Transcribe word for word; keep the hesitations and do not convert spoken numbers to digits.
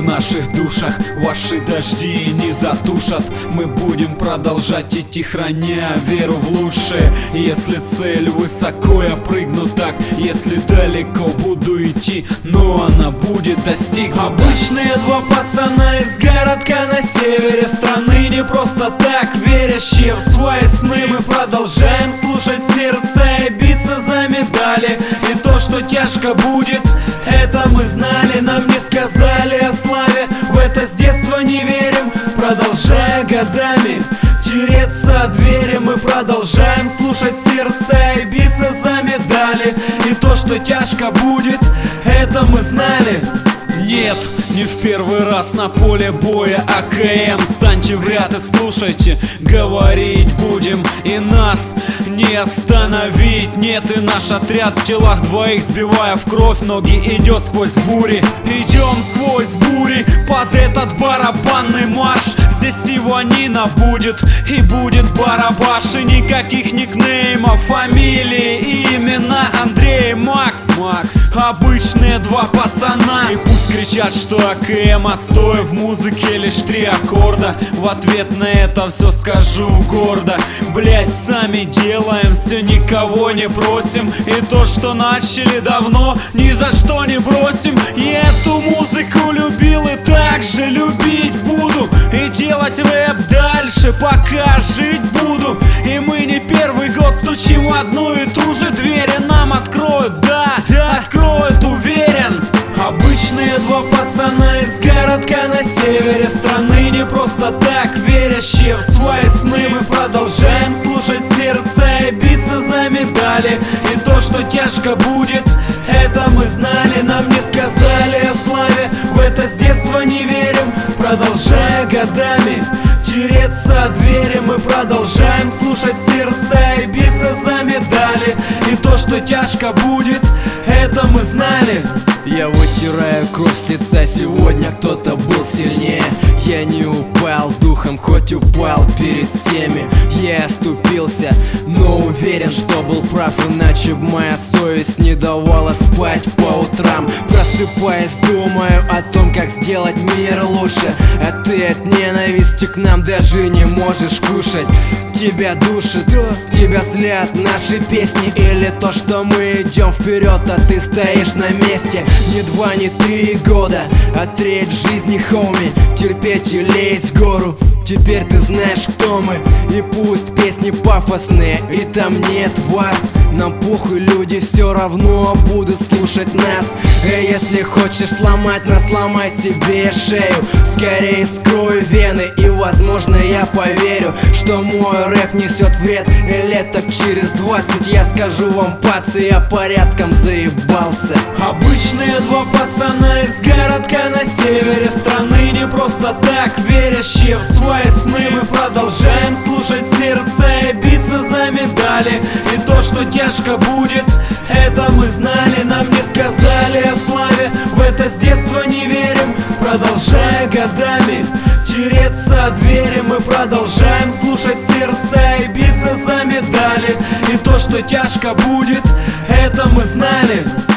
в наших душах ваши дожди не затушат. Мы будем продолжать идти, храня веру в лучшее. Если цель высоко, я прыгну так. Если далеко, буду идти, но она будет достигнута. Обычные два пацана из городка на севере страны, не просто так верящие в свои сны. Мы продолжаем слушать сердце и биться за медали. И то, что тяжко будет, это мы знали. Нам не сказали о славе, в это с детства не верим. Продолжая годами тереться о двери, мы продолжаем слушать сердце и биться за медали. И то, что тяжко будет, это мы знали. Нет, не в первый раз на поле боя АКМ. Станьте в ряд и слушайте, говорить будем, и нас не остановить. Нет, и наш отряд в телах двоих, сбивая в кровь ноги, идет сквозь бури. Идем сквозь бури под этот барабанный марш. Здесь Иванина будет, и будет барабаш. И никаких никнеймов, фамилии и имена. Андрей, Макс, Макс. Обычные два пацана. И пусть кричат, что АКМ отстой, в музыке лишь три аккорда. В ответ на это все скажу гордо: блять, сами делаем все, никого не просим. И то, что начали давно, ни за что не бросим. И эту музыку любил и так же любить буду. И делать рэп дальше, пока жить буду. И мы не первый год стучим в одну и ту же дверь, и нам откроют, да, да, откроют, уверен. Обычные два пацана из городка на севере страны, не просто так верящие в свои сны. Мы продолжаем слушать сердце и биться за медали. И то, что тяжко будет, это мы знали. Нам не сказали о славе, в это с детства не верим. Продолжая годами тереться о двери, мы продолжаем слушать сердце и биться за медали. И то, что тяжко будет, это мы знали. Я вытираю кровь с лица, сегодня кто-то был сильнее. Я не упал духом, хоть упал перед всеми. Я оступился, но уверен, что был прав. Иначе б моя совесть не давала спать по утрам. Просыпаясь, думаю о том, как сделать мир лучше. А ты от ненависти к нам даже не можешь кушать. Тебя душит, тебя злят наши песни, или то, что мы идем вперед, а ты стоишь на месте. Не два, не три года, а треть жизни, хоуми. Терпеть и лезть в гору, теперь ты знаешь, кто мы. И пусть песни пафосные, и там нет вас, нам похуй, люди все равно будут слушать нас. И если хочешь сломать нас, сломай себе шею. Скорее вскрой вены, и возможно я поверю, что мой рэп несет вред. И лет так через двадцать я скажу вам: пацы, я порядком заебался. Обычные два пацана из городка на севере страны, не просто так верящие в свои сны. Мы продолжаем слушать сердце и биться за медали. И то, что тяжко будет, это мы знали. Нам не сказали о славе, в это с детства не верим. Продолжая годами тереться о двери, мы продолжаем слушать сердце и биться за медали. И то, что тяжко будет, это мы знали.